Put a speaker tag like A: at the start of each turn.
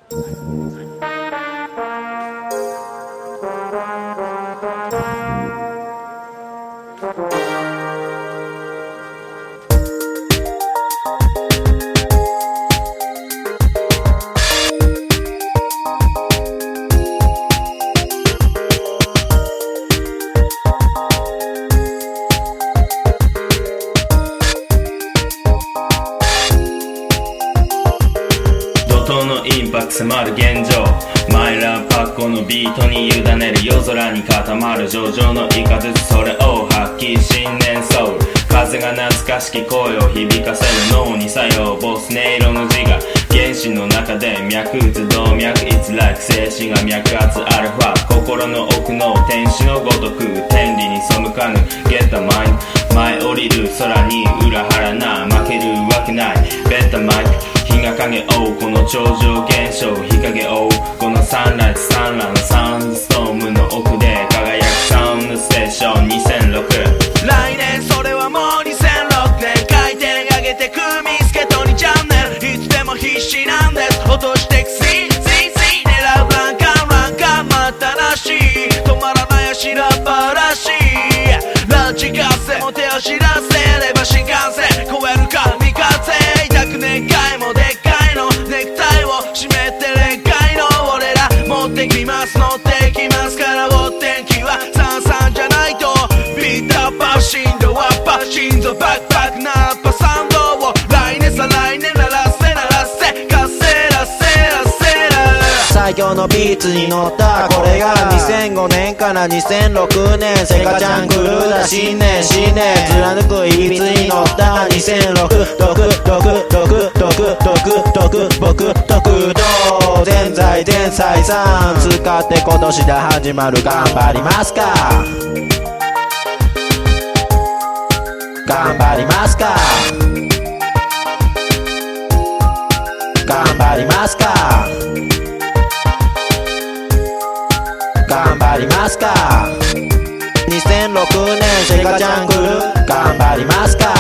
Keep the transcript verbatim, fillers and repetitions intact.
A: 怒涛のインパクト迫る現状、マイラーパッコのビートに委ねる夜空に固まる上々のイカずつそれを発揮新年ソウル、風が懐かしき声を響かせる脳に作用ボス音色の自我、原子の中で脈打つ動脈 It's like 精神が脈圧アルファ、心の奥の天使のごとく天理に背かぬ Get the mind 舞い降りる空に裏腹な負けるわけない Bet the mic 日が影追うこの超常現象、日陰追うこのサンライズ産卵サウンドストームの奥で輝くサウンドステーションにせんろく、
B: 来年それはもうにせんろくねん、回転上げてくミスケトにチャンネル、いつでも必死なんです、落としてく シーシーシー 狙うランカンランカンまたらしい、止まらない足らばらしい、ラジカセも手を知らせれば新幹線超えるか三風、痛くねっかいもでっかいのネクタイを締めてれっかいの俺ら持ってきます乗ってきますからお天気はさんさんじゃないとビーターパ振動アッパ心臓バクバクなアッパサウンドを来年再来年鳴らせ鳴らせカセラセラセラ、
C: 最強のビーツに乗ったこれがにせんごねんからにせんろくねん、セカちゃん狂うだ新年新年貫くいびつに乗ったにせんろく、毒毒毒毒毒毒僕毒道全財全財産使って今年で始まる頑張りますか頑張りますか頑張りますか頑張りますかにせんろくねんセカちゃん来る頑張りますか